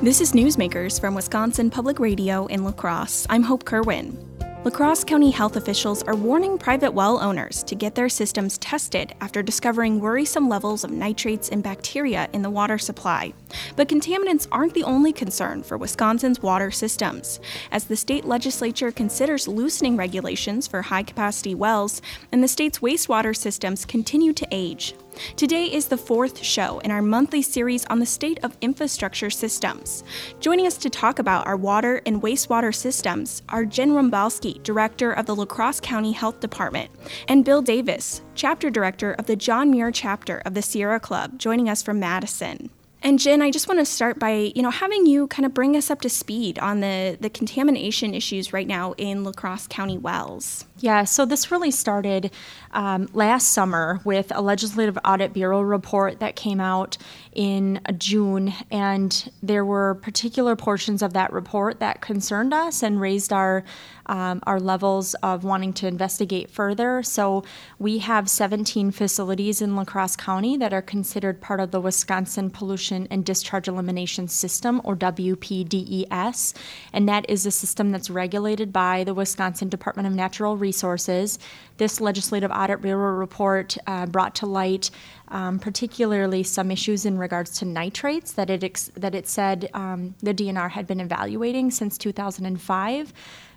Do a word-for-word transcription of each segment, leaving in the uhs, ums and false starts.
This is Newsmakers from Wisconsin Public Radio in La Crosse. I'm Hope Kerwin. La Crosse County health officials are warning private well owners to get their systems tested after discovering worrisome levels of nitrates and bacteria in the water supply. But contaminants aren't the only concern for Wisconsin's water systems, as the state legislature considers loosening regulations for high-capacity wells, and the state's wastewater systems continue to age. Today is the fourth show in our monthly series on the state of infrastructure systems. Joining us to talk about our water and wastewater systems are Jen Rumbalski, Director of the La Crosse County Health Department, and Bill Davis, Chapter Director of the John Muir Chapter of the Sierra Club, joining us from Madison. And Jen, I just want to start by, you know, having you kind of bring us up to speed on the, the contamination issues right now in La Crosse County wells. Yeah, so this really started um, last summer with a Legislative Audit Bureau report that came out in June, and there were particular portions of that report that concerned us and raised our um, our levels of wanting to investigate further. So we have seventeen facilities in La Crosse County that are considered part of the Wisconsin Pollution and Discharge Elimination System, or W P D E S, and that is a system that's regulated by the Wisconsin Department of Natural Resources. This Legislative Audit Bureau report uh, brought to light um, particularly some issues in regards to nitrates that it ex- that it said um, the D N R had been evaluating since two thousand five.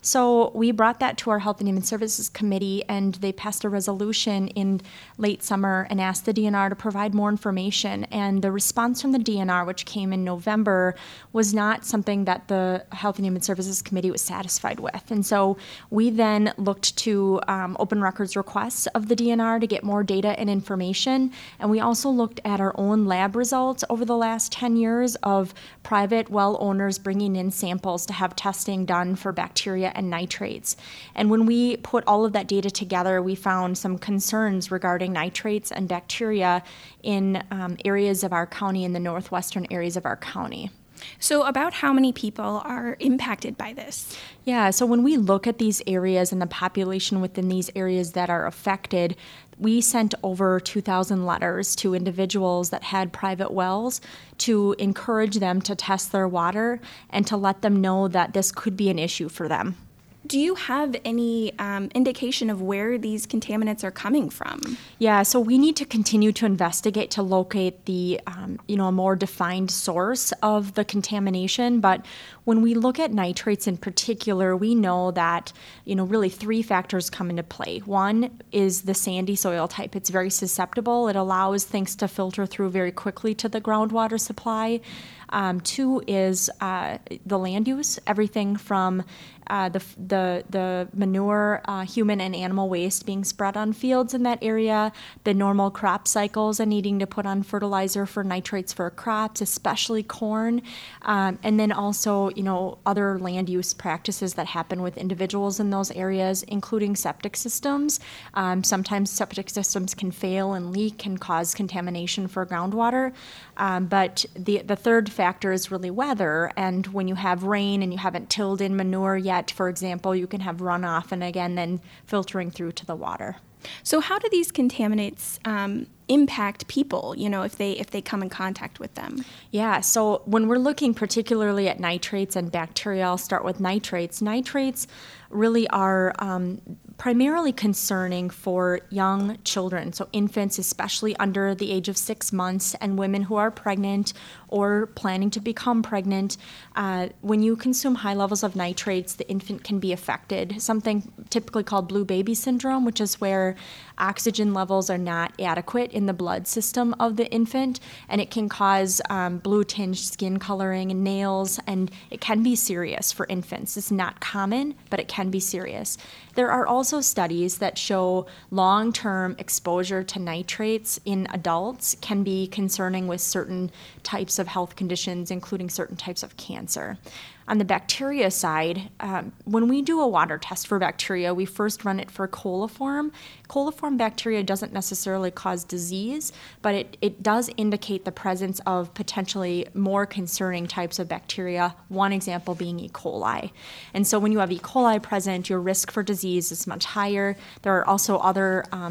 So we brought that to our Health and Human Services Committee, and they passed a resolution in late summer and asked the D N R to provide more information. And the response from the D N R, which came in November, was not something that the Health and Human Services Committee was satisfied with. And so we then looked to um, open records requests of the D N R to get more data and information. And we also looked at our own lab results over the last ten years of private well owners bringing in samples to have testing done for bacteria and nitrates. And when we put all of that data together, we found some concerns regarding nitrates and bacteria in um, areas of our county, in the northwestern areas of our county. So about how many people are impacted by this? Yeah, so when we look at these areas and the population within these areas that are affected, we sent over two thousand letters to individuals that had private wells to encourage them to test their water and to let them know that this could be an issue for them. Do you have any um, indication of where these contaminants are coming from? Yeah, so we need to continue to investigate to locate the, um, you know, a more defined source of the contamination. But when we look at nitrates in particular, we know that, you know, really three factors come into play. One is the sandy soil type. It's very susceptible. It allows things to filter through very quickly to the groundwater supply. Um, two is uh, the land use, everything from uh, the, the the manure, uh, human and animal waste being spread on fields in that area, the normal crop cycles and needing to put on fertilizer for nitrates for crops, especially corn, um, and then also, you know, other land use practices that happen with individuals in those areas, including septic systems. Um, sometimes septic systems can fail and leak and cause contamination for groundwater, um, but the the third factor is really weather, and when you have rain and you haven't tilled in manure yet, for example, you can have runoff and again then filtering through to the water. So how do these contaminants um, impact people, you know, if they if they come in contact with them? Yeah, so when we're looking particularly at nitrates and bacteria, I'll start with nitrates. Nitrates really are um, primarily concerning for young children, so infants, especially under the age of six months, and women who are pregnant or planning to become pregnant. Uh, when you consume high levels of nitrates, the infant can be affected, something typically called blue baby syndrome, which is where oxygen levels are not adequate in the blood system of the infant, and it can cause um, blue-tinged skin coloring and nails, and it can be serious for infants. It's not common, but it can be serious. There are also studies that show long-term exposure to nitrates in adults can be concerning with certain types of health conditions, including certain types of cancer. On the bacteria side, um, when we do a water test for bacteria, we first run it for coliform. Coliform bacteria doesn't necessarily cause disease, but it, it does indicate the presence of potentially more concerning types of bacteria, one example being E. coli. And so when you have E. coli present, your risk for disease is much higher. There are also other um,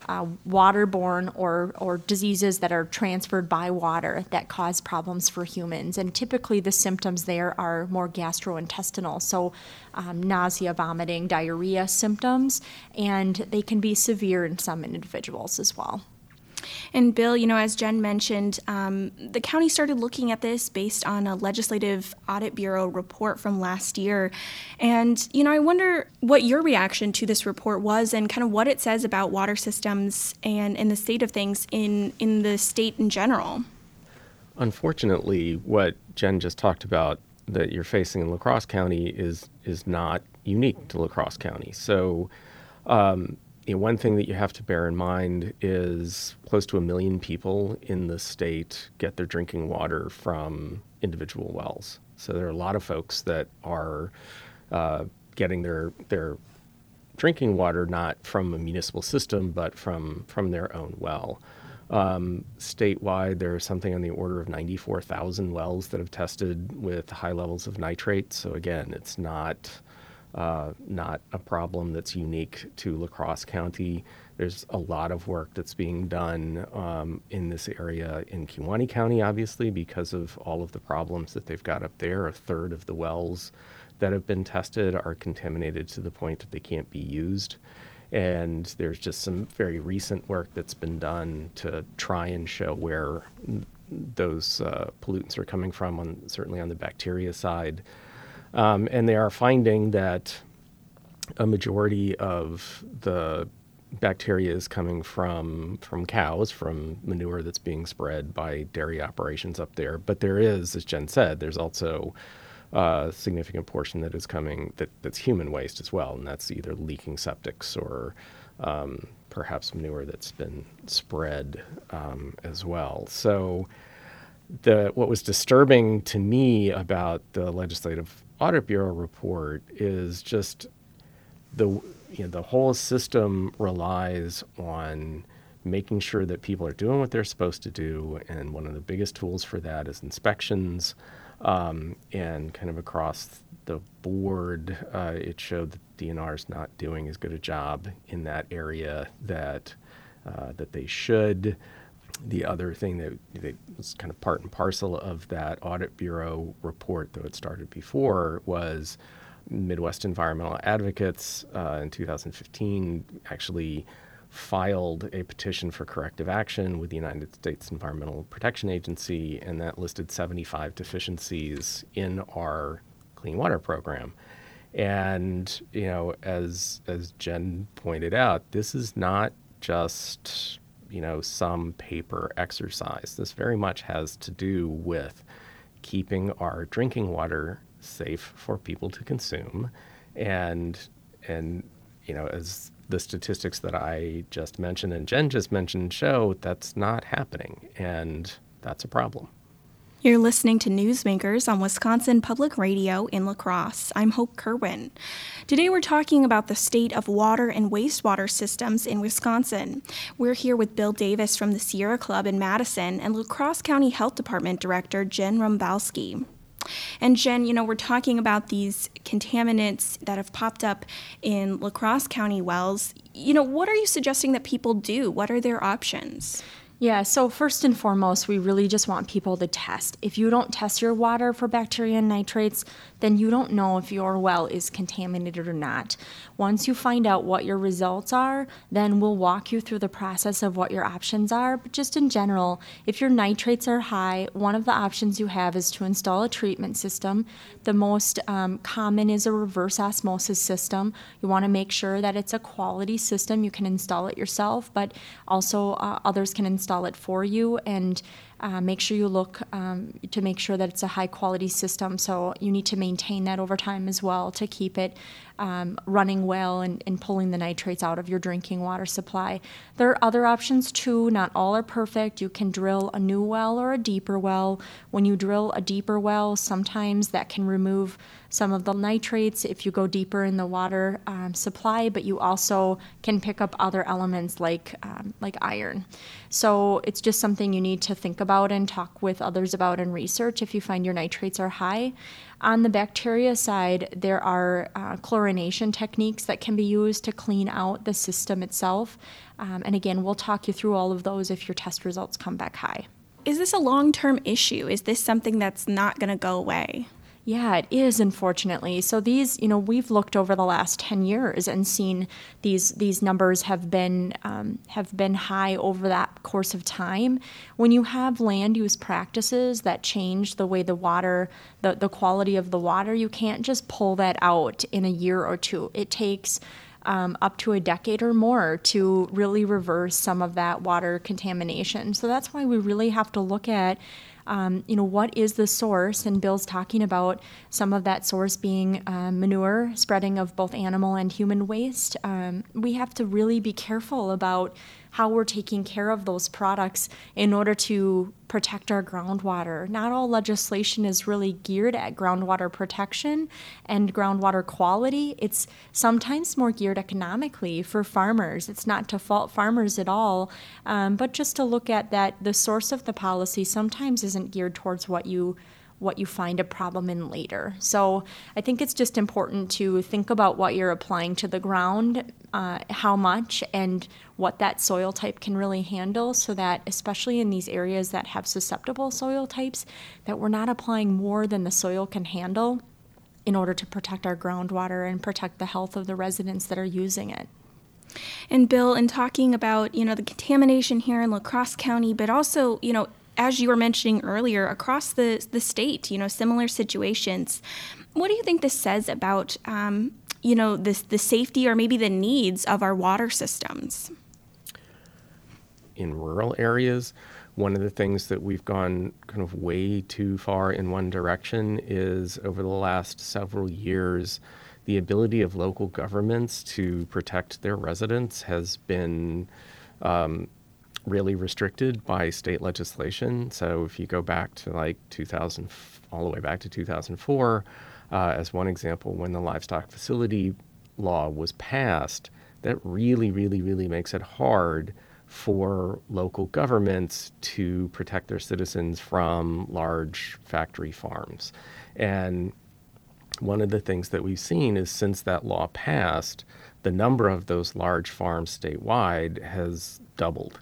uh, waterborne or, or diseases that are transferred by water that cause problems for humans. And typically the symptoms there are more gastrointestinal, so um, nausea, vomiting, diarrhea symptoms, and they can be severe in some individuals as well. And Bill, you know, as Jen mentioned, um, the county started looking at this based on a Legislative Audit Bureau report from last year. And, you know, I wonder what your reaction to this report was and kind of what it says about water systems and, and the state of things in, in the state in general. Unfortunately, what Jen just talked about that you're facing in La Crosse County is is not unique to La Crosse County. So, um, You know, one thing that you have to bear in mind is close to a million people in the state get their drinking water from individual wells. So there are a lot of folks that are uh, getting their their drinking water not from a municipal system, but from, from their own well. Um, statewide, there's something on the order of ninety-four thousand wells that have tested with high levels of nitrate. So again, it's not... Uh, not a problem that's unique to La Crosse County. There's a lot of work that's being done um, in this area in Kewaunee County, obviously, because of all of the problems that they've got up there. A third of the wells that have been tested are contaminated to the point that they can't be used. And there's just some very recent work that's been done to try and show where those uh, pollutants are coming from, on, certainly on the bacteria side. Um, and they are finding that a majority of the bacteria is coming from from cows, from manure that's being spread by dairy operations up there. But there is, as Jen said, there's also a significant portion that is coming that, that's human waste as well, and that's either leaking septics or um, perhaps manure that's been spread um, as well. So the what was disturbing to me about the Legislative Audit Bureau report is just the you know the whole system relies on making sure that people are doing what they're supposed to do, and one of the biggest tools for that is inspections. Um, and kind of across the board, uh, it showed that D N R is not doing as good a job in that area that uh, that they should. The other thing that, that was kind of part and parcel of that Audit Bureau report, though it started before, was Midwest Environmental Advocates uh, in two thousand fifteen actually filed a petition for corrective action with the United States Environmental Protection Agency, and that listed seventy-five deficiencies in our clean water program. And, you know, as as Jen pointed out, this is not just you know, some paper exercise. This very much has to do with keeping our drinking water safe for people to consume. And, and you know, as the statistics that I just mentioned and Jen just mentioned show, that's not happening, and that's a problem. You're listening to Newsmakers on Wisconsin Public Radio in La Crosse. I'm Hope Kerwin. Today we're talking about the state of water and wastewater systems in Wisconsin. We're here with Bill Davis from the Sierra Club in Madison and La Crosse County Health Department Director Jen Rumbalski. And Jen, you know, we're talking about these contaminants that have popped up in La Crosse County wells. You know, what are you suggesting that people do? What are their options? Yeah, so first and foremost, we really just want people to test. If you don't test your water for bacteria and nitrates, then you don't know if your well is contaminated or not. Once you find out what your results are, then we'll walk you through the process of what your options are. But just in general, if your nitrates are high, one of the options you have is to install a treatment system. The most um, common is a reverse osmosis system. You want to make sure that it's a quality system. You can install it yourself, but also uh, others can install it for you, and Uh, make sure you look um, to make sure that it's a high quality system. So you need to maintain that over time as well to keep it um, running well and, and pulling the nitrates out of your drinking water supply. There are other options too. Not all are perfect. You can drill a new well or a deeper well. When you drill a deeper well, sometimes that can remove some of the nitrates if you go deeper in the water um, supply, but you also can pick up other elements like um, like iron. So it's just something you need to think about and talk with others about and research if you find your nitrates are high. On the bacteria side, there are uh, chlorine chlorination techniques that can be used to clean out the system itself. Um, and again, we'll talk you through all of those if your test results come back high. Is this a long-term issue? Is this something that's not going to go away? Yeah, it is, unfortunately. So these, you know, we've looked over the last ten years and seen these these numbers have been um, have been high over that course of time. When you have land use practices that change the way the water, the, the quality of the water, you can't just pull that out in a year or two. It takes Um, up to a decade or more to really reverse some of that water contamination. So that's why we really have to look at, um, you know, what is the source? And Bill's talking about some of that source being uh, manure, spreading of both animal and human waste. Um, we have to really be careful about how we're taking care of those products in order to protect our groundwater. Not all legislation is really geared at groundwater protection and groundwater quality. It's sometimes more geared economically for farmers. It's not to fault farmers at all, um, but just to look at that the source of the policy sometimes isn't geared towards what you what you find a problem in later. So I think it's just important to think about what you're applying to the ground, uh, how much, and what that soil type can really handle, so that especially in these areas that have susceptible soil types, that we're not applying more than the soil can handle in order to protect our groundwater and protect the health of the residents that are using it. And Bill, in talking about, you know, the contamination here in La Crosse County, but also, you know, as you were mentioning earlier, across the, the state, you know, similar situations. What do you think this says about, um, you know, this, the safety or maybe the needs of our water systems? In rural areas, one of the things that we've gone kind of way too far in one direction is over the last several years, the ability of local governments to protect their residents has been um, really restricted by state legislation. So if you go back to like two thousand, all the way back to two thousand four, uh, as one example, when the livestock facility law was passed, that really, really, really makes it hard for local governments to protect their citizens from large factory farms. And one of the things that we've seen is since that law passed, the number of those large farms statewide has doubled.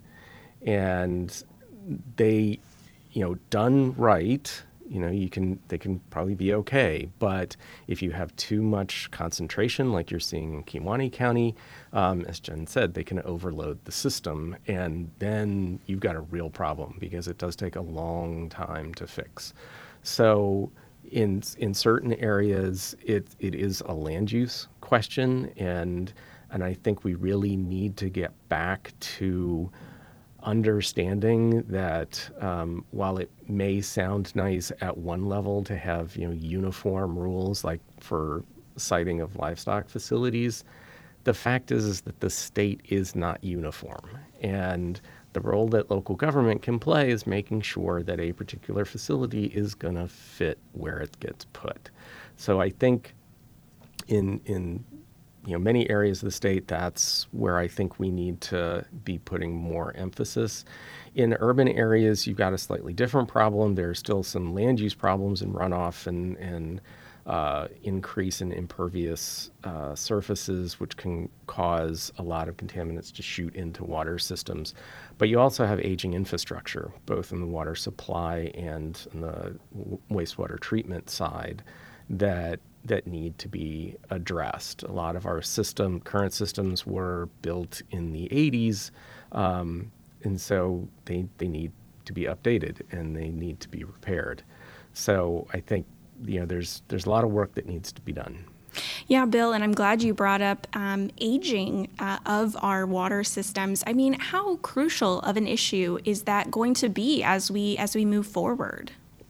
And they, you know, done right, you know, you can, they can probably be okay. But if you have too much concentration, like you're seeing in Kewaunee County, um, as Jen said, they can overload the system. And then you've got a real problem because it does take a long time to fix. So in in certain areas, it it is a land use question. And, and I think we really need to get back to understanding that um, while it may sound nice at one level to have, you know, uniform rules like for siting of livestock facilities, the fact is, is that the state is not uniform. And the role that local government can play is making sure that a particular facility is going to fit where it gets put. So I think in in you know, many areas of the state, that's where I think we need to be putting more emphasis. In urban areas, you've got a slightly different problem. There are still some land use problems in runoff and, and uh, increase in impervious uh, surfaces, which can cause a lot of contaminants to shoot into water systems. But you also have aging infrastructure, both in the water supply and in the wastewater treatment side, that that need to be addressed. A lot of our system, current systems were built in the eighties, um, and so they they need to be updated and they need to be repaired. So I think, you know, there's there's a lot of work that needs to be done. Yeah, Bill, and I'm glad you brought up um, aging uh, of our water systems. I mean, how crucial of an issue is that going to be as we as we move forward?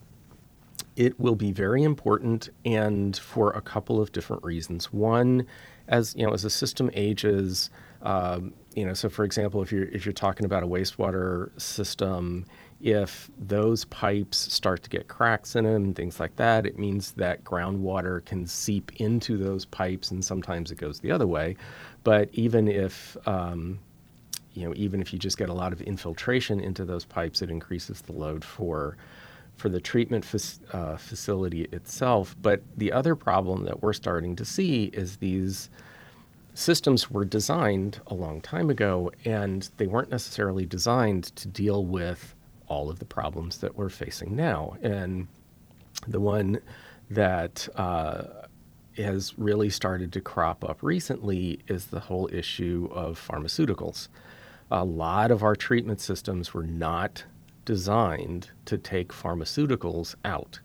It will be very important, and for a couple of different reasons. One, as you know, as the system ages, um, you know, so for example, if you're if you're talking about a wastewater system, if those pipes start to get cracks in them and things like that, it means that groundwater can seep into those pipes, and sometimes it goes the other way. But even if um, you know, even if you just get a lot of infiltration into those pipes, it increases the load for for the treatment fac- uh, facility itself. But the other problem that we're starting to see is these systems were designed a long time ago, and they weren't necessarily designed to deal with all of the problems that we're facing now. And the one that uh, has really started to crop up recently is the whole issue of pharmaceuticals. A lot of our treatment systems were not designed to take pharmaceuticals out.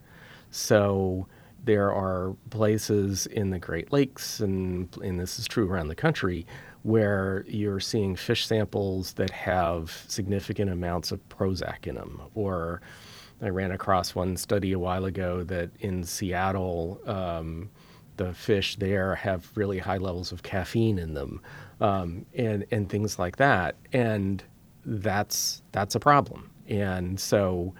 So there are places in the Great Lakes, and, and this is true around the country, where you're seeing fish samples that have significant amounts of Prozac in them. Or I ran across one study a while ago that in Seattle, um, the fish there have really high levels of caffeine in them, um, and, and things like that. And that's that's a problem. And so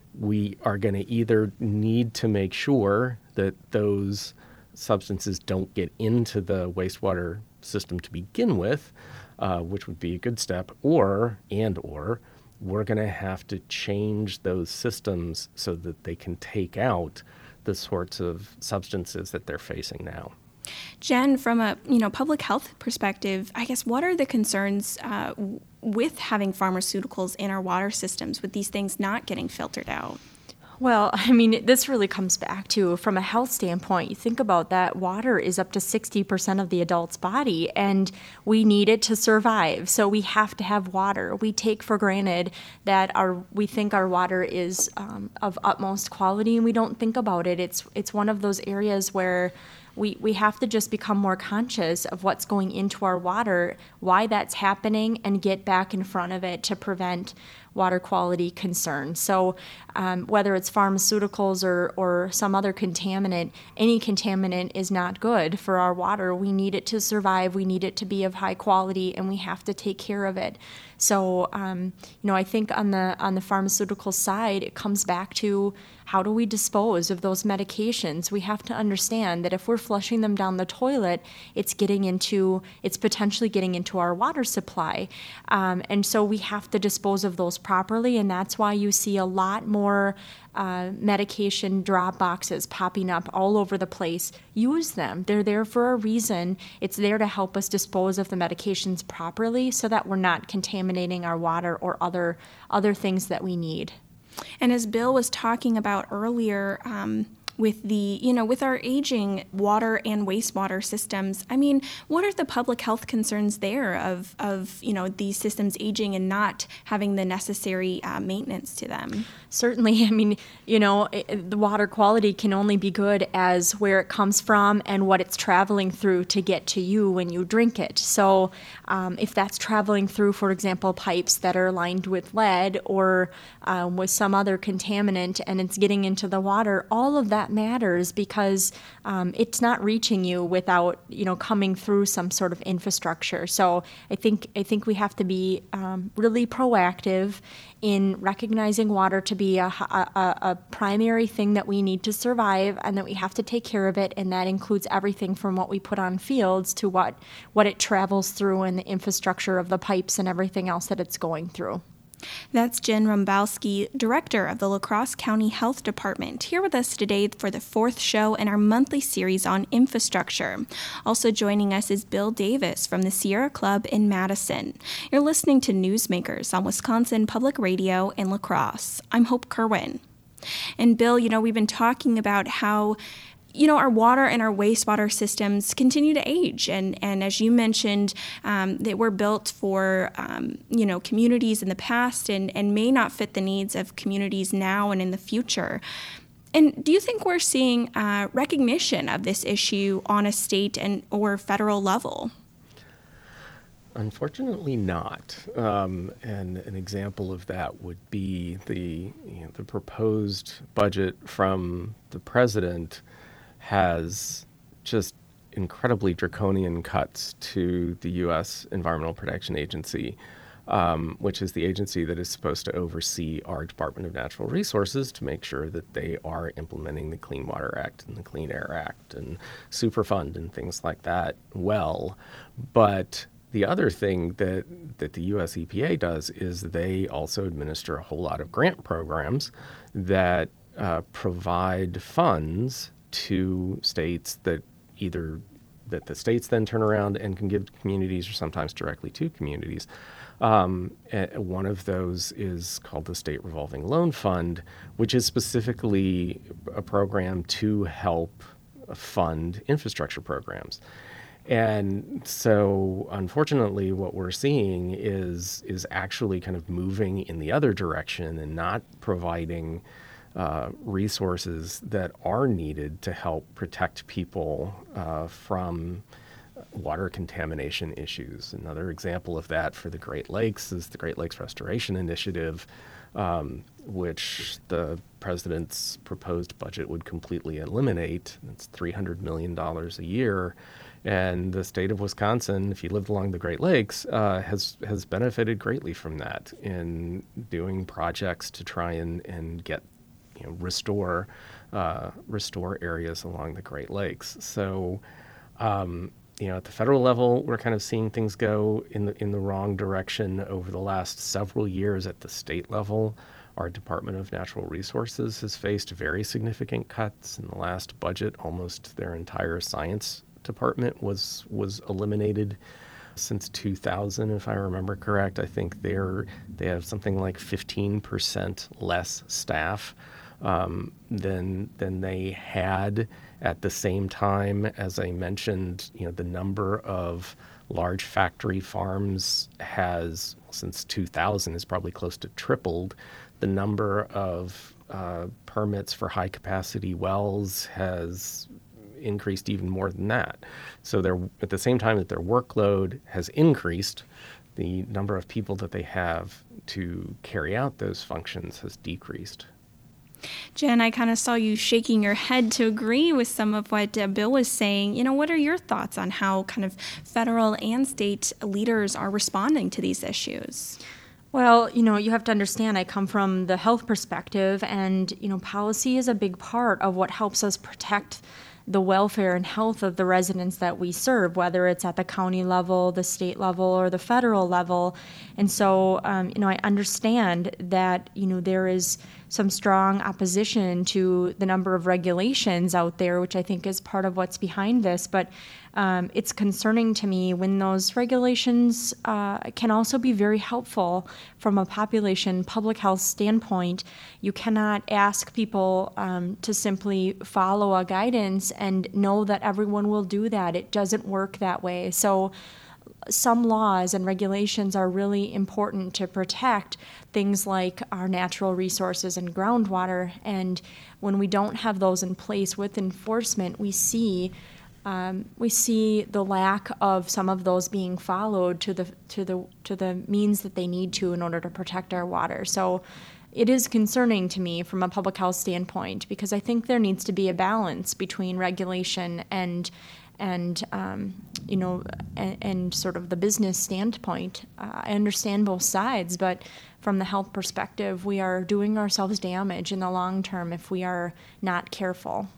we are going to either need to make sure that those substances don't get into the wastewater system to begin with, uh, which would be a good step, or, and or, we're going to have to change those systems so that they can take out the sorts of substances that they're facing now. Jen, from a you know public health perspective, I guess what are the concerns uh, w- with having pharmaceuticals in our water systems, with these things not getting filtered out? Well, I mean, this really comes back to, from a health standpoint, you think about that, water is up to sixty percent of the adult's body, and we need it to survive. So we have to have water. We take for granted that our, we think our water is um, of utmost quality, and we don't think about it. It's, it's one of those areas where we, we have to just become more conscious of what's going into our water, why that's happening, and get back in front of it to prevent water quality concerns. So um, whether it's pharmaceuticals or, or some other contaminant, any contaminant is not good for our water. We need it to survive. We need it to be of high quality, and we have to take care of it. So, um, you know, I think on the on the pharmaceutical side, it comes back to how do we dispose of those medications? We have to understand that if we're flushing them down the toilet, it's getting into, it's potentially getting into our water supply. Um, and so we have to dispose of those properly, and that's why you see a lot more uh, medication drop boxes popping up all over the place. Use them. They're there for a reason. It's there to help us dispose of the medications properly so that we're not contaminating our water or other other things that we need. And as Bill was talking about earlier, um, with the, you know, with our aging water and wastewater systems, I mean, what are the public health concerns there of, of you know, these systems aging and not having the necessary uh, maintenance to them? Certainly. I mean, you know, it, the water quality can only be good as where it comes from and what it's traveling through to get to you when you drink it. So um, if that's traveling through, for example, pipes that are lined with lead or um, with some other contaminant and it's getting into the water, all of that matters because um, it's not reaching you without, you know, coming through some sort of infrastructure. So I think I think we have to be um, really proactive in recognizing water to be a, a, a primary thing that we need to survive and that we have to take care of it, and that includes everything from what we put on fields to what, what it travels through and the infrastructure of the pipes and everything else that it's going through. That's Jen Rumbowski, Director of the La Crosse County Health Department, here with us today for the fourth show in our monthly series on infrastructure. Also joining us is Bill Davis from the Sierra Club in Madison. You're listening to Newsmakers on Wisconsin Public Radio in La Crosse. I'm Hope Kerwin. And Bill, you know, we've been talking about how you know, our water and our wastewater systems continue to age. And, and as you mentioned, um, they were built for, um, you know, communities in the past and, and may not fit the needs of communities now and in the future. And do you think we're seeing uh, recognition of this issue on a state and or federal level? Unfortunately not. Um, and an example of that would be the, you know, the proposed budget from the president has just incredibly draconian cuts to the U S Environmental Protection Agency, um, which is the agency that is supposed to oversee our Department of Natural Resources to make sure that they are implementing the Clean Water Act and the Clean Air Act and Superfund and things like that well. But the other thing that, that the U S E P A does is they also administer a whole lot of grant programs that uh, provide funds to states that either that the states then turn around and can give to communities or sometimes directly to communities. Um, one of those is called the State Revolving Loan Fund, which is specifically a program to help fund infrastructure programs. And so, unfortunately, what we're seeing is is actually kind of moving in the other direction and not providing uh, resources that are needed to help protect people uh, from water contamination issues. Another example of that for the Great Lakes is the Great Lakes Restoration Initiative, um, which the president's proposed budget would completely eliminate. It's three hundred million dollars a year. And the state of Wisconsin, if you lived along the Great Lakes, uh, has has benefited greatly from that in doing projects to try and, and get, you know, restore uh, restore areas along the Great Lakes. So, um, you know, at the federal level, we're kind of seeing things go in the in the wrong direction over the last several years. At the state level, our Department of Natural Resources has faced very significant cuts. In the last budget, almost their entire science department was was eliminated since two thousand, if I remember correct. I think they're they have something like fifteen percent less staff um, than than they had at the same time. As I mentioned, you know, the number of large factory farms has, since two thousand, is probably close to tripled. The number of uh, permits for high capacity wells has increased even more than that. So they're, at the same time that their workload has increased, the number of people that they have to carry out those functions has decreased. Jen, I kind of saw you shaking your head to agree with some of what uh, Bill was saying. You know, what are your thoughts on how kind of federal and state leaders are responding to these issues? Well, you know, you have to understand, I come from the health perspective, and, you know, policy is a big part of what helps us protect the welfare and health of the residents that we serve, whether it's at the county level, the state level, or the federal level. And so, um, you know, I understand that, you know, there is some strong opposition to the number of regulations out there, which I think is part of what's behind this. But um, it's concerning to me when those regulations uh, can also be very helpful from a population public health standpoint. You cannot ask people um, to simply follow a guidance and know that everyone will do that. It doesn't work that way. So some laws and regulations are really important to protect things like our natural resources and groundwater. And when we don't have those in place with enforcement, we see um, we see the lack of some of those being followed to the to the to the means that they need to in order to protect our water. So it is concerning to me from a public health standpoint, because I think there needs to be a balance between regulation and and um, you know, and, and sort of the business standpoint. Uh, I understand both sides, but from the health perspective, we are doing ourselves damage in the long term if we are not careful.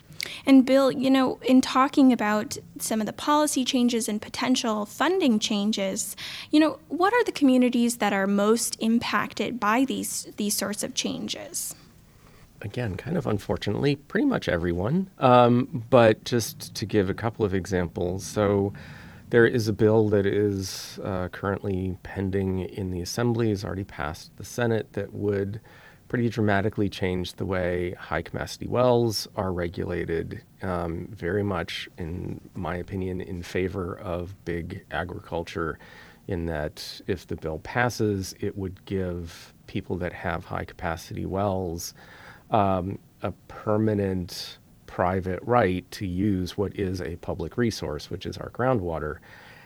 And Bill, you know, in talking about some of the policy changes and potential funding changes, you know, what are the communities that are most impacted by these these sorts of changes? Again, kind of unfortunately, pretty much everyone. Um, but just to give a couple of examples, so there is a bill that is uh, currently pending in the Assembly, has already passed the Senate, that would pretty dramatically change the way high-capacity wells are regulated, um, very much, in my opinion, in favor of big agriculture, in that if the bill passes, it would give people that have high-capacity wells Um, a permanent private right to use what is a public resource, which is our groundwater.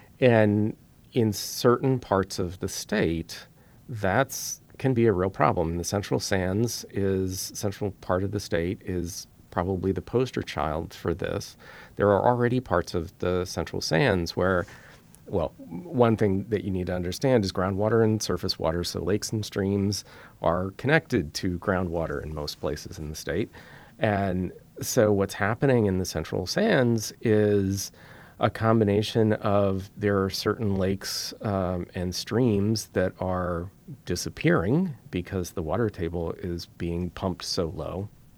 And in certain parts of the state, that's can be a real problem. The Central Sands is, central part of the state is probably the poster child for this. There are already parts of the Central Sands where, well, one thing that you need to understand is groundwater and surface water, so lakes and streams are connected to groundwater in most places in the state. And so what's happening in the Central Sands is a combination of there are certain lakes um, and streams that are disappearing because the water table is being pumped so low.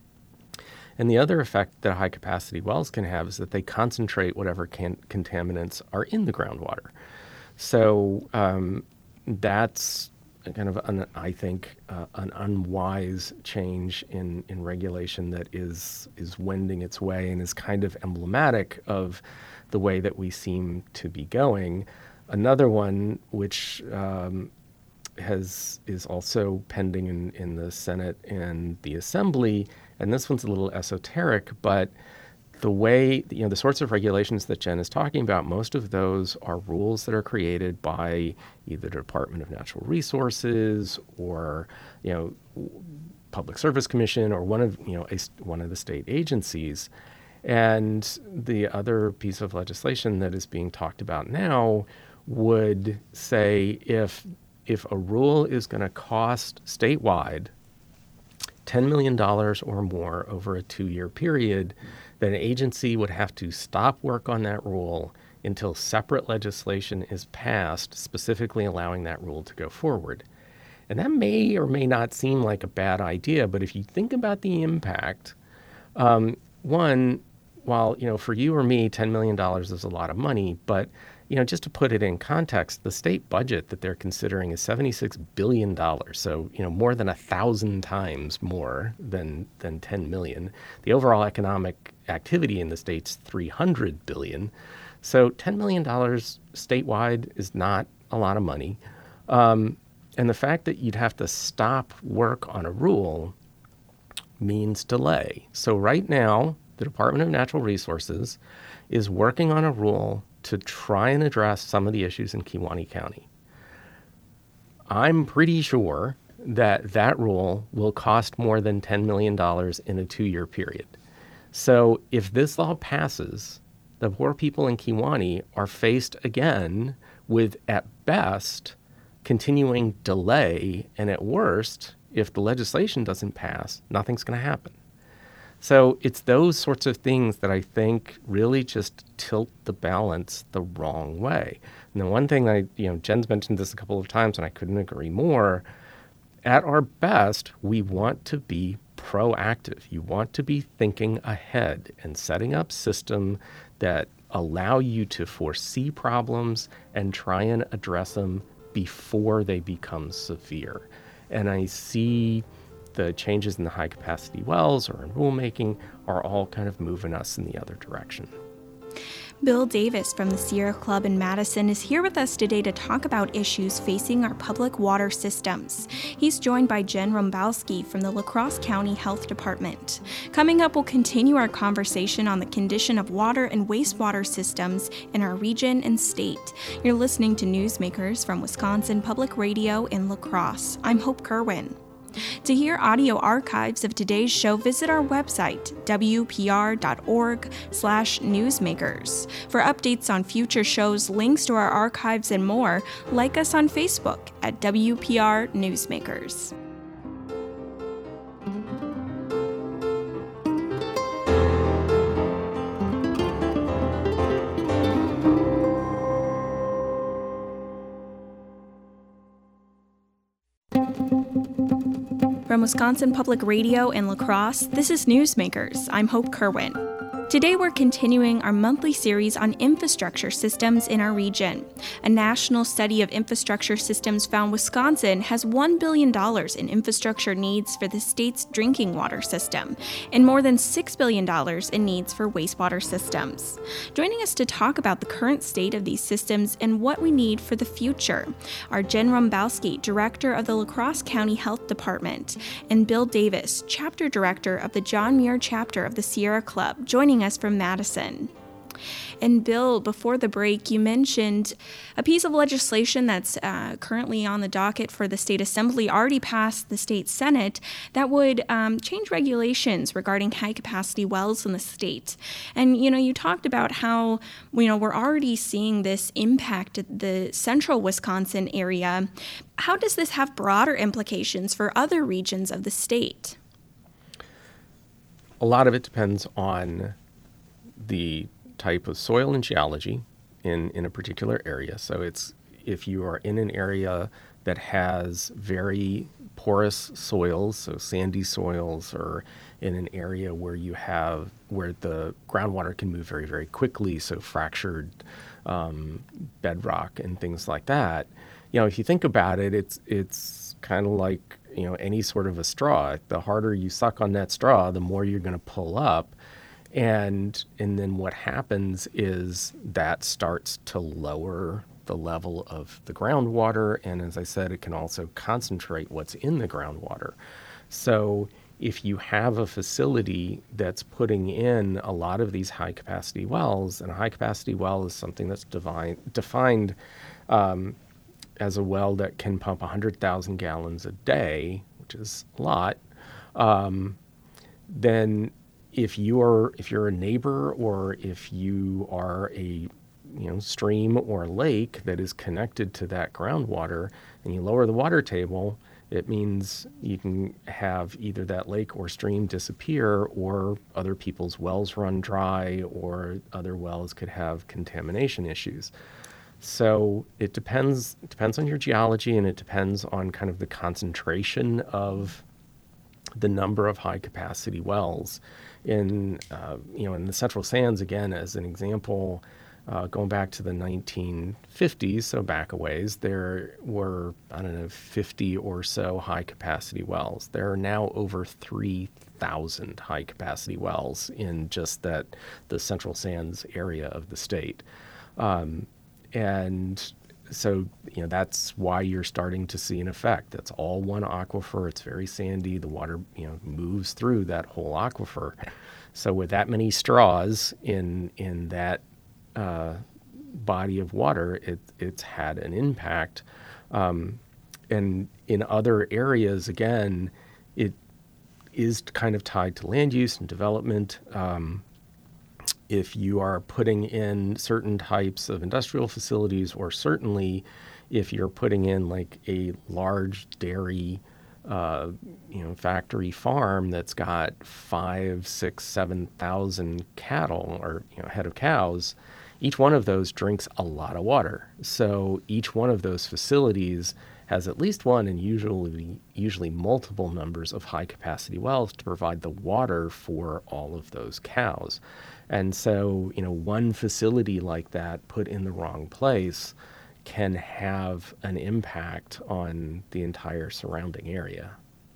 And the other effect that high-capacity wells can have is that they concentrate whatever can- contaminants are in the groundwater. So um, that's kind of, an, I think, uh, an unwise change in, in regulation that is is wending its way and is kind of emblematic of the way that we seem to be going. Another one, which um, has is also pending in, in the Senate and the Assembly, and this one's a little esoteric, but the way, you know, the sorts of regulations that Jen is talking about, most of those are rules that are created by either the Department of Natural Resources or, you know, Public Service Commission or one of, you know, a, one of the state agencies. And the other piece of legislation that is being talked about now would say if if a rule is going to cost statewide ten million dollars or more over a two-year period, then an agency would have to stop work on that rule until separate legislation is passed specifically allowing that rule to go forward. And that may or may not seem like a bad idea, but if you think about the impact, um, one, while, you know, for you or me, ten million dollars is a lot of money, but, you know, just to put it in context, the state budget that they're considering is seventy-six billion dollars. So, you know, more than a thousand times more than, than ten million dollars. The overall economic activity in the state's three hundred billion dollars. So ten million dollars statewide is not a lot of money. Um, and the fact that you'd have to stop work on a rule means delay. So right now, the Department of Natural Resources is working on a rule to try and address some of the issues in Kewaunee County. I'm pretty sure that that rule will cost more than ten million dollars in a two-year period. So if this law passes, the poor people in Kewaunee are faced again with, at best, continuing delay, and at worst, if the legislation doesn't pass, nothing's going to happen. So it's those sorts of things that I think really just tilt the balance the wrong way. And the one thing that I, you know, Jen's mentioned this a couple of times, and I couldn't agree more. At our best, we want to be proactive. You want to be thinking ahead and setting up systems that allow you to foresee problems and try and address them before they become severe. And I see the changes in the high-capacity wells or in rulemaking are all kind of moving us in the other direction. Bill Davis from the Sierra Club in Madison is here with us today to talk about issues facing our public water systems. He's joined by Jen Rombowski from the La Crosse County Health Department. Coming up, we'll continue our conversation on the condition of water and wastewater systems in our region and state. You're listening to Newsmakers from Wisconsin Public Radio in La Crosse. I'm Hope Kerwin. To hear audio archives of today's show, visit our website, w p r dot org slash newsmakers. For updates on future shows, links to our archives, and more, like us on Facebook at W P R Newsmakers. From Wisconsin Public Radio in La Crosse, this is Newsmakers. I'm Hope Kerwin. Today we're continuing our monthly series on infrastructure systems in our region. A national study of infrastructure systems found Wisconsin has one billion dollars in infrastructure needs for the state's drinking water system and more than six billion dollars in needs for wastewater systems. Joining us to talk about the current state of these systems and what we need for the future are Jen Rombowski, Director of the La Crosse County Health Department, and Bill Davis, Chapter Director of the John Muir Chapter of the Sierra Club, joining us from Madison. And Bill, before the break, you mentioned a piece of legislation that's uh, currently on the docket for the state assembly, already passed the state senate, that would um, change regulations regarding high-capacity wells in the state. And, you know, you talked about how, you know, we're already seeing this impact the central Wisconsin area. How does this have broader implications for other regions of the state? A lot of it depends on the type of soil and geology in, in a particular area. So it's if you are in an area that has very porous soils, so sandy soils, or in an area where you have where the groundwater can move very, very quickly, so fractured um, bedrock and things like that. You know, if you think about it, it's it's kind of like, you know, any sort of a straw. The harder you suck on that straw, the more you're going to pull up. And and then what happens is that starts to lower the level of the groundwater. And as I said, it can also concentrate what's in the groundwater. So if you have a facility that's putting in a lot of these high capacity wells, and a high capacity well is something that's divine, defined um, as a well that can pump one hundred thousand gallons a day, which is a lot, um, then if you're if you're a neighbor, or if you are a you know stream or lake that is connected to that groundwater, and you lower the water table, it means you can have either that lake or stream disappear, or other people's wells run dry, or other wells could have contamination issues. So it depends it depends on your geology, and it depends on kind of the concentration of the number of high capacity wells. In uh, you know in the Central Sands, again, as an example, uh, going back to the nineteen fifties, so back a ways, there were, I don't know, fifty or so high capacity wells. There are now over three thousand high capacity wells in just that the Central Sands area of the state. Um, And so, you know, that's why you're starting to see an effect. That's all one aquifer. It's very sandy. The water, you know, moves through that whole aquifer. So with that many straws in in that uh, body of water, it it's had an impact. Um, and in other areas, again, it is kind of tied to land use and development. Um, If you are putting in certain types of industrial facilities, or certainly if you're putting in like a large dairy, uh, you know, factory farm that's got five, six, seven thousand cattle, or you know, head of cows, each one of those drinks a lot of water. So each one of those facilities has at least one, and usually usually multiple numbers of high capacity wells to provide the water for all of those cows. And so, you know, one facility like that put in the wrong place can have an impact on the entire surrounding area.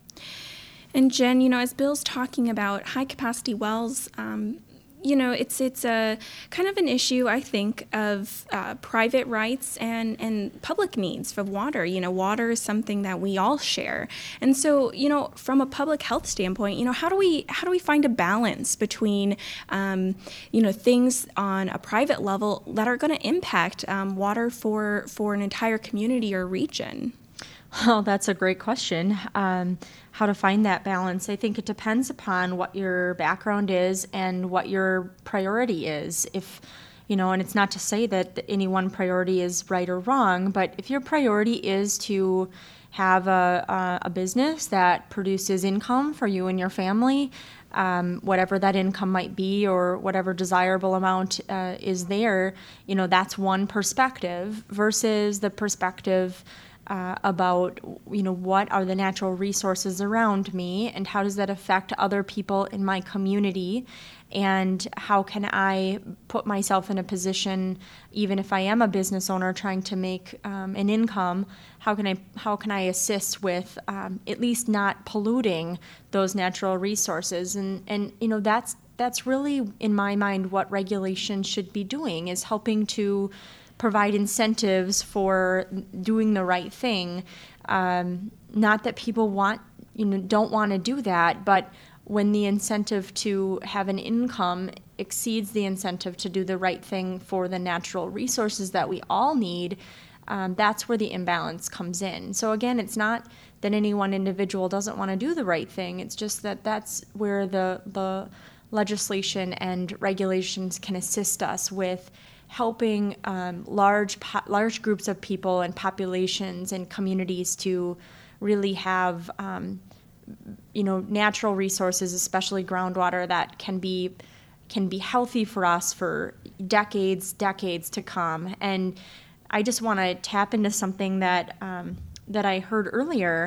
And Jen, you know, as Bill's talking about high capacity wells, um, you know, it's it's a kind of an issue, I think, of uh, private rights and, and public needs for water. You know, water is something that we all share. And so, you know, from a public health standpoint, you know, how do we how do we find a balance between, um, you know, things on a private level that are going to impact um, water for, for an entire community or region? Well, that's a great question. Um, how to find that balance. I think it depends upon what your background is and what your priority is. If, you know, and it's not to say that any one priority is right or wrong, but if your priority is to have a, a, a business that produces income for you and your family, um, whatever that income might be, or whatever desirable amount uh, is there, you know, that's one perspective versus the perspective Uh, about, you know, what are the natural resources around me, and how does that affect other people in my community, and how can I put myself in a position, even if I am a business owner trying to make um, an income, how can I how can I assist with um, at least not polluting those natural resources, and and you know that's that's really, in my mind, what regulation should be doing, is helping to provide incentives for doing the right thing. Um, not that people want, you know, don't want to do that, but when the incentive to have an income exceeds the incentive to do the right thing for the natural resources that we all need, um, that's where the imbalance comes in. So again, it's not that any one individual doesn't want to do the right thing. It's just that that's where the the legislation and regulations can assist us with helping um, large po- large groups of people and populations and communities to really have um, you know natural resources, especially groundwater, that can be can be healthy for us for decades decades to come. And I just want to tap into something that um, that I heard earlier.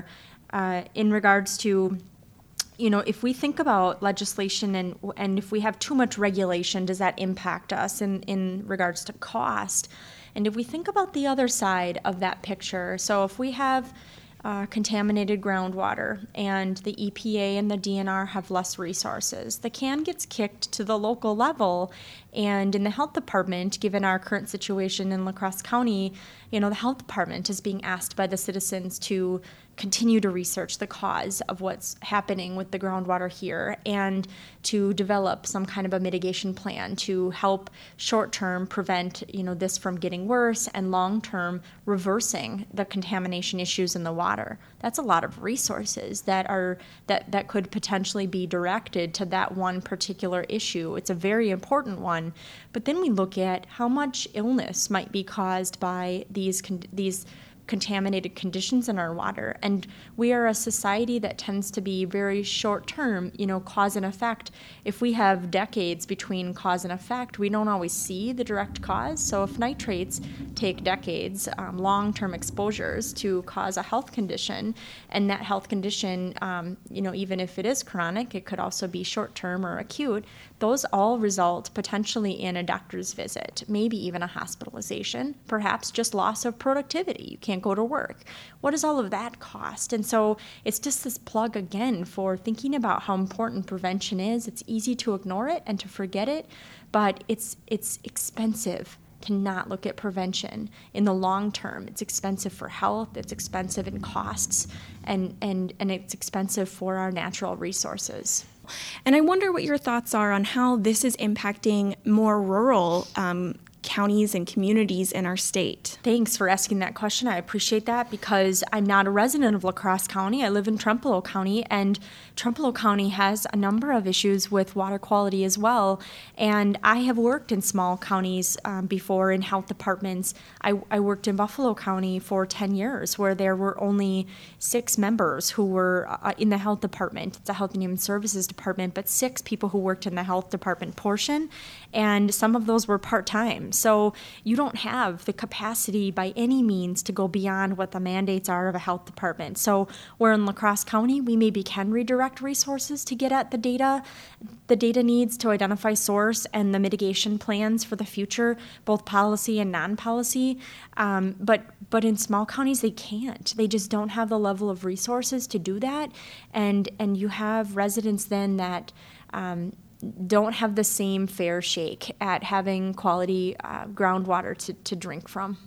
uh, in regards to, you know, if we think about legislation and and if we have too much regulation, does that impact us in, in regards to cost? And if we think about the other side of that picture, so if we have uh, contaminated groundwater and the E P A and the D N R have less resources, the can gets kicked to the local level. And in the health department, given our current situation in La Crosse County, you know, the health department is being asked by the citizens to continue to research the cause of what's happening with the groundwater here and to develop some kind of a mitigation plan to help short-term prevent, you know, this from getting worse and long-term reversing the contamination issues in the water. That's a lot of resources that are that, that could potentially be directed to that one particular issue. It's a very important one. But then we look at how much illness might be caused by these con- these contaminated conditions in our water. And we are a society that tends to be very short-term, you know, cause and effect. If we have decades between cause and effect, we don't always see the direct cause. So if nitrates take decades, um, long-term exposures to cause a health condition, and that health condition, um, you know, even if it is chronic, it could also be short-term or acute, those all result potentially in a doctor's visit, maybe even a hospitalization, perhaps just loss of productivity. You can't go to work. What does all of that cost? And so it's just this plug again for thinking about how important prevention is. It's easy to ignore it and to forget it, but it's it's expensive to not look at prevention in the long term. It's expensive for health, it's expensive in costs, and and and it's expensive for our natural resources. And I wonder what your thoughts are on how this is impacting more rural um, counties and communities in our state. Thanks for asking that question. I appreciate that because I'm not a resident of La Crosse County. I live in Trempealeau County, and Trempealeau County has a number of issues with water quality as well. And I have worked in small counties um, before in health departments. I, I worked in Buffalo County for ten years where there were only six members who were uh, in the health department. It's a health and human services department, but six people who worked in the health department portion, and some of those were part-time. So you don't have the capacity by any means to go beyond what the mandates are of a health department. So where in La Crosse County, we maybe can redirect resources to get at the data, the data needs to identify source and the mitigation plans for the future, both policy and non-policy. Um, but but in small counties, they can't. They just don't have the level of resources to do that. And, and you have residents then that um, don't have the same fair shake at having quality uh, groundwater to, to drink from.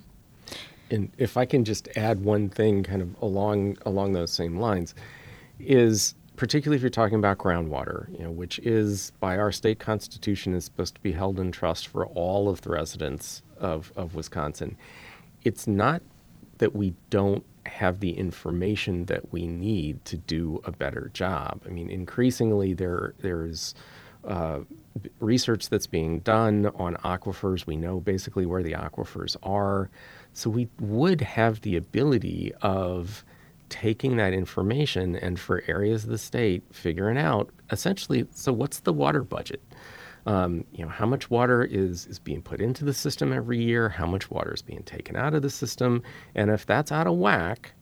And if I can just add one thing kind of along along those same lines, is particularly if you're talking about groundwater, you know, which is by our state constitution is supposed to be held in trust for all of the residents of, of Wisconsin. It's not that we don't have the information that we need to do a better job. I mean, increasingly there there's Uh, research that's being done on aquifers. We know basically where the aquifers are. So we would have the ability of taking that information and for areas of the state figuring out essentially, so what's the water budget? Um, you know, how much water is, is being put into the system every year? How much water is being taken out of the system? And if that's out of whack,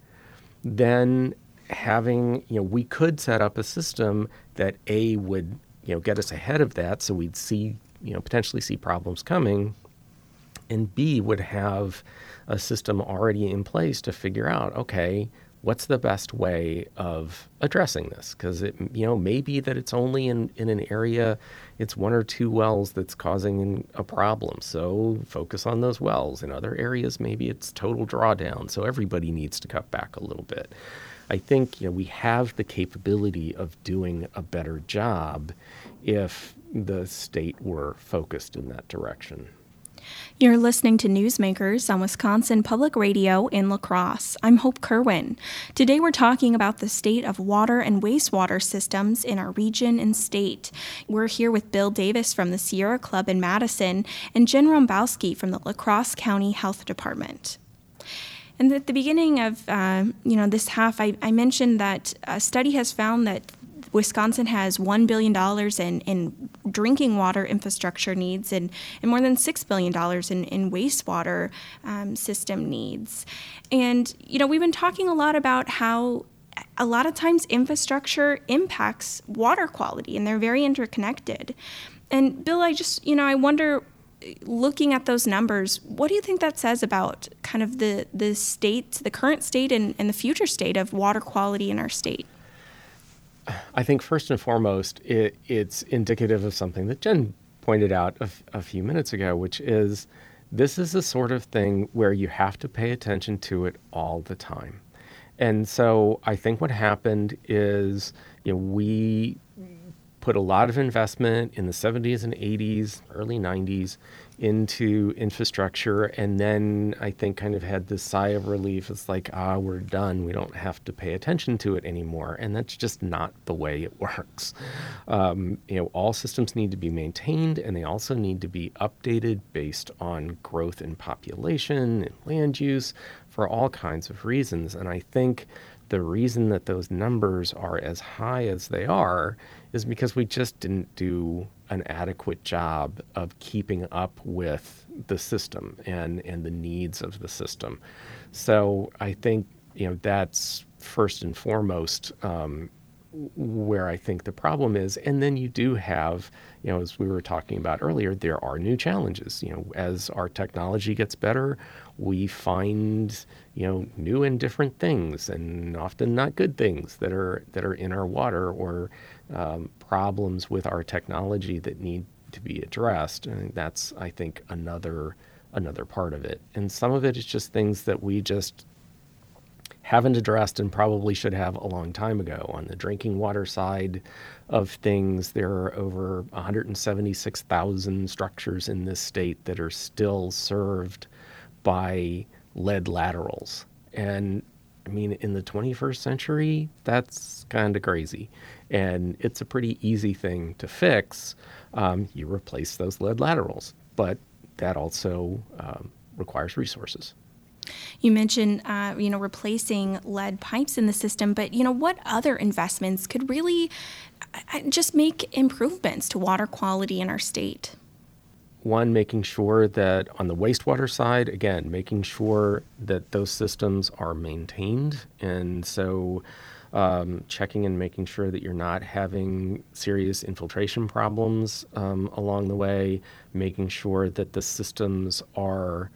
then having, you know, we could set up a system that A, would you know, get us ahead of that so we'd see, you know, potentially see problems coming, and B, would have a system already in place to figure out, okay, what's the best way of addressing this? Because it, you know, may be that it's only in, in an area, it's one or two wells that's causing a problem. So focus on those wells. In other areas, maybe it's total drawdown. So everybody needs to cut back a little bit. I think, you know, we have the capability of doing a better job if the state were focused in that direction. You're listening to Newsmakers on Wisconsin Public Radio in La Crosse. I'm Hope Kerwin. Today we're talking about the state of water and wastewater systems in our region and state. We're here with Bill Davis from the Sierra Club in Madison and Jen Rombowski from the La Crosse County Health Department. And at the beginning of uh, you know this half, I, I mentioned that a study has found that Wisconsin has one billion dollars in, in drinking water infrastructure needs and, and more than six billion dollars in, in wastewater um, system needs. And, you know, we've been talking a lot about how a lot of times infrastructure impacts water quality, and they're very interconnected. And Bill, I just, you know, I wonder, looking at those numbers, what do you think that says about kind of the, the state, the current state and, and the future state of water quality in our state? I think first and foremost, it, it's indicative of something that Jen pointed out a, a few minutes ago, which is this is the sort of thing where you have to pay attention to it all the time. And so I think what happened is, you know, we put a lot of investment in the seventies and eighties, early nineties into infrastructure, and then I think kind of had this sigh of relief. It's like, ah, we're done. We don't have to pay attention to it anymore. And that's just not the way it works. Um, you know, all systems need to be maintained, and they also need to be updated based on growth in population and land use for all kinds of reasons. And I think the reason that those numbers are as high as they are is because we just didn't do an adequate job of keeping up with the system and, and the needs of the system. So I think, you know, that's first and foremost um, where I think the problem is. And then you do have, you know, as we were talking about earlier, there are new challenges. You know, as our technology gets better, we find, you know, new and different things, and often not good things that are that are in our water, or um, problems with our technology that need to be addressed. And that's, I think, another another part of it. And some of it is just things that we just haven't addressed and probably should have a long time ago. On the drinking water side of things, there are over one hundred seventy-six thousand structures in this state that are still served by lead laterals. And I mean, in the twenty-first century, that's kind of crazy. And it's a pretty easy thing to fix. Um, you replace those lead laterals, but that also um, requires resources. You mentioned, uh, you know, replacing lead pipes in the system, but, you know, what other investments could really just make improvements to water quality in our state? One, making sure that on the wastewater side, again, making sure that those systems are maintained. And so um, checking and making sure that you're not having serious infiltration problems um, along the way, making sure that the systems are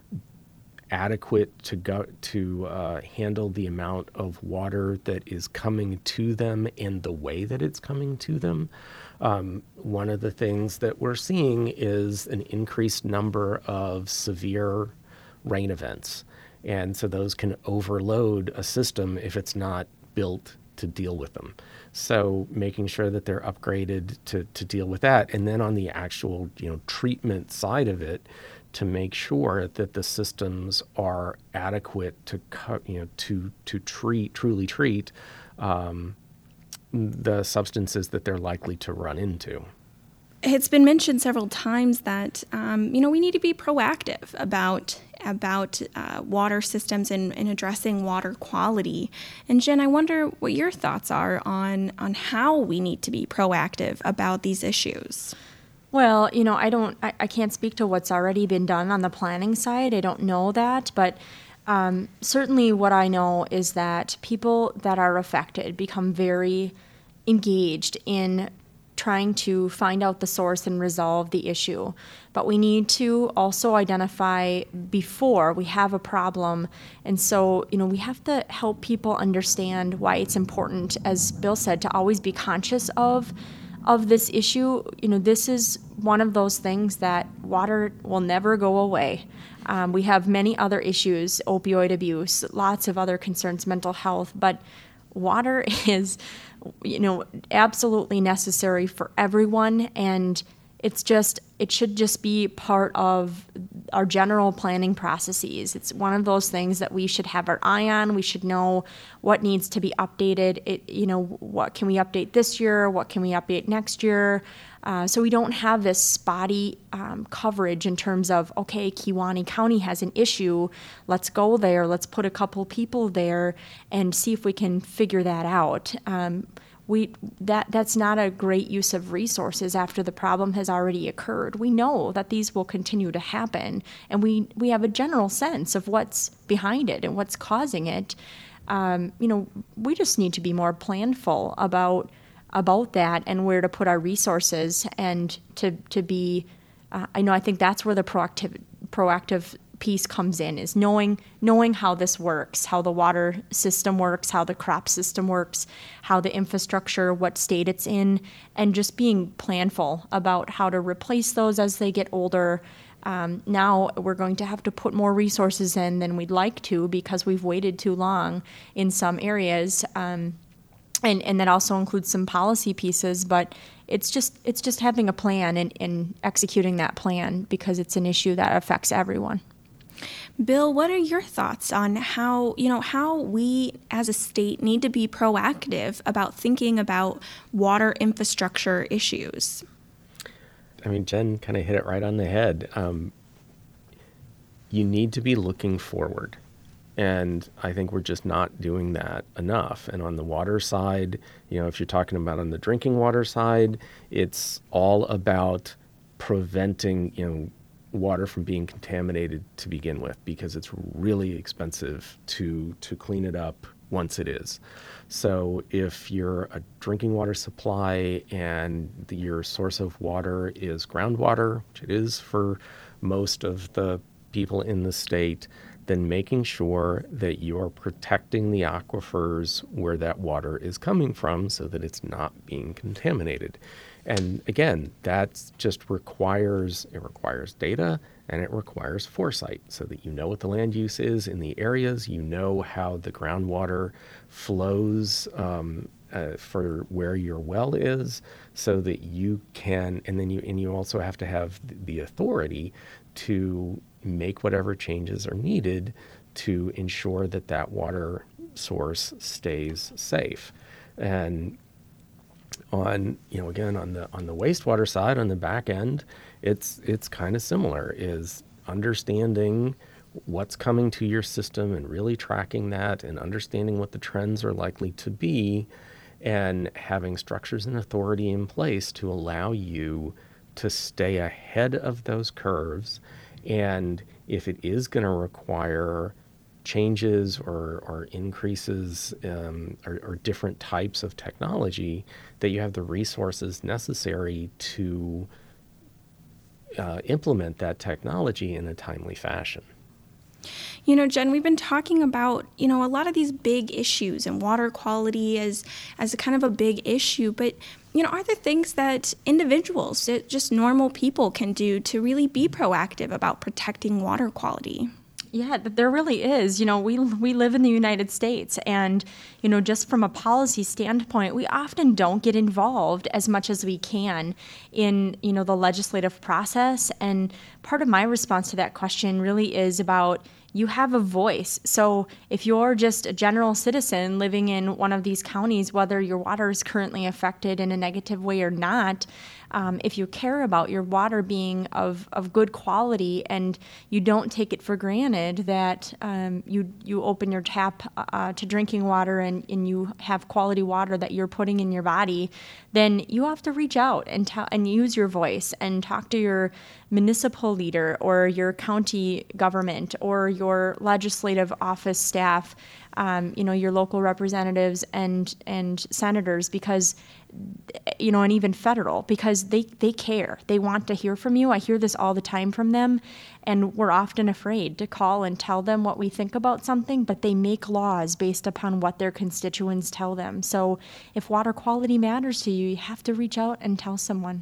adequate to go to uh, handle the amount of water that is coming to them and the way that it's coming to them. Um, one of the things that we're seeing is an increased number of severe rain events. And so those can overload a system if it's not built to deal with them. So making sure that they're upgraded to, to deal with that. And then on the actual, you know, treatment side of it, to make sure that the systems are adequate to, you know, to to treat truly treat um, the substances that they're likely to run into. It's been mentioned several times that um, you know, we need to be proactive about about uh, water systems and, and addressing water quality. And Jen, I wonder what your thoughts are on on how we need to be proactive about these issues. Well, you know, I don't, I, I can't speak to what's already been done on the planning side. I don't know that, but um, certainly what I know is that people that are affected become very engaged in trying to find out the source and resolve the issue. But we need to also identify before we have a problem. And so, you know, we have to help people understand why it's important, as Bill said, to always be conscious of of this issue. You know, this is one of those things that water will never go away. Um, we have many other issues, opioid abuse, lots of other concerns, mental health, but water is, you know, absolutely necessary for everyone, and it's just, it should just be part of our general planning processes. It's one of those things that we should have our eye on. We should know what needs to be updated. It, you know, what can we update this year? What can we update next year? Uh, so we don't have this spotty um, coverage in terms of, okay, Kewaunee County has an issue. Let's go there. Let's put a couple people there and see if we can figure that out. Um, We that that's not a great use of resources after the problem has already occurred. We know that these will continue to happen, and we, we have a general sense of what's behind it and what's causing it. um, you know, we just need to be more planful about about that and where to put our resources and to to be. Uh, I know I think that's where the proactive proactive piece comes in, is knowing knowing how this works, how the water system works, how the crop system works, how the infrastructure, what state it's in, and just being planful about how to replace those as they get older. Um, now we're going to have to put more resources in than we'd like to because we've waited too long in some areas. Um, and, and that also includes some policy pieces, but it's just it's just having a plan and, and executing that plan because it's an issue that affects everyone. Bill, what are your thoughts on how, you know, how we as a state need to be proactive about thinking about water infrastructure issues? I mean, Jen kind of hit it right on the head. Um, you need to be looking forward. And I think we're just not doing that enough. And on the water side, you know, if you're talking about on the drinking water side, it's all about preventing, you know, water from being contaminated to begin with, because it's really expensive to to clean it up once it is. So if you're a drinking water supply and the, your source of water is groundwater, which it is for most of the people in the state, then making sure that you're protecting the aquifers where that water is coming from so that it's not being contaminated. And again, that just requires, it requires data and it requires foresight so that you know what the land use is in the areas, you know how the groundwater flows um, uh, for where your well is, so that you can, and then you, and you also have to have the authority to make whatever changes are needed to ensure that that water source stays safe. And on, you know, again, on the on the wastewater side, on the back end, it's it's kind of similar, is understanding what's coming to your system and really tracking that and understanding what the trends are likely to be, and having structures and authority in place to allow you to stay ahead of those curves. And if it is going to require changes or, or increases um, or, or different types of technology, that you have the resources necessary to uh, implement that technology in a timely fashion. You know, Jen, we've been talking about, you know, a lot of these big issues, and water quality as, as a kind of a big issue, but, you know, are there things that individuals, that just normal people can do to really be proactive about protecting water quality? Yeah, there really is. You know, we we live in the United States, and, you know, just from a policy standpoint, we often don't get involved as much as we can in, you know, the legislative process. And part of my response to that question really is about, you have a voice. So if you're just a general citizen living in one of these counties, whether your water is currently affected in a negative way or not, um, if you care about your water being of, of good quality and you don't take it for granted that um, you you open your tap uh, to drinking water and, and you have quality water that you're putting in your body, then you have to reach out and tell and use your voice and talk to your municipal leader or your county government or your legislative office staff, um, you know, your local representatives and and senators, because, you know, and even federal, because they, they care. They want to hear from you. I hear this all the time from them, and we're often afraid to call and tell them what we think about something, but they make laws based upon what their constituents tell them. So if water quality matters to you, you have to reach out and tell someone.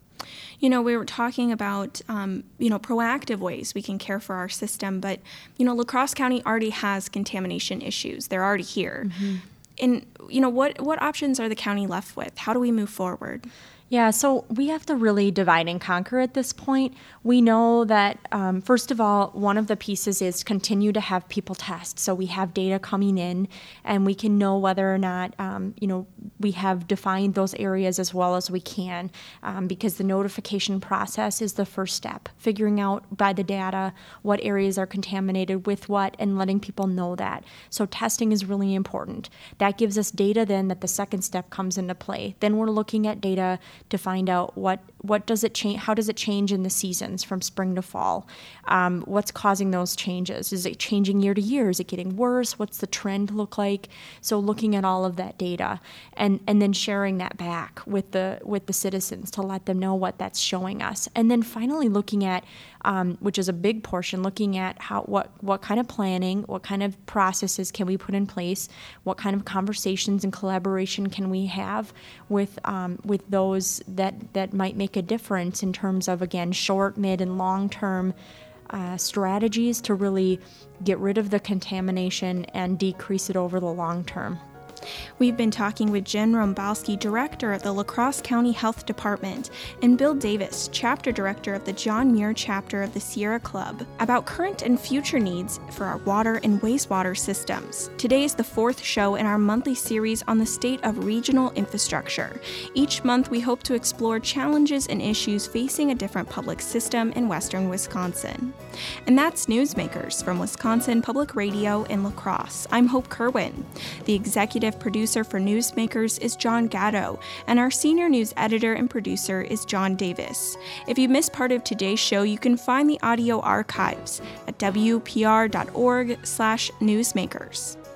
You know, we were talking about, um, you know, proactive ways we can care for our system, but, you know, La Crosse County already has contamination issues. They're already here. Mm-hmm. And, you know, what, what options are the county left with? How do we move forward? Yeah, so we have to really divide and conquer at this point. We know that, um, first of all, one of the pieces is continue to have people test. So we have data coming in, and we can know whether or not, um, you know, we have defined those areas as well as we can, um, because the notification process is the first step, figuring out by the data what areas are contaminated with what and letting people know that. So testing is really important. That gives us data then that the second step comes into play. Then we're looking at data to find out what what does it change, how does it change in the seasons from spring to fall? Um, what's causing those changes? Is it changing year to year? Is it getting worse? What's the trend look like? So looking at all of that data and, and then sharing that back with the with the citizens to let them know what that's showing us. And then finally looking at, um, which is a big portion, looking at how what what kind of planning, what kind of processes can we put in place, what kind of conversations and collaboration can we have with um, with those that that might make a difference in terms of, again, short, mid, and long-term uh, strategies to really get rid of the contamination and decrease it over the long term. We've been talking with Jen Rombalski, Director of the La Crosse County Health Department, and Bill Davis, Chapter Director of the John Muir Chapter of the Sierra Club, about current and future needs for our water and wastewater systems. Today is the fourth show in our monthly series on the state of regional infrastructure. Each month, we hope to explore challenges and issues facing a different public system in western Wisconsin. And that's Newsmakers from Wisconsin Public Radio in La Crosse. I'm Hope Kerwin. The executive producer for Newsmakers is John Gatto, and our senior news editor and producer is John Davis. If you missed part of today's show, you can find the audio archives at w p r dot org slash newsmakers.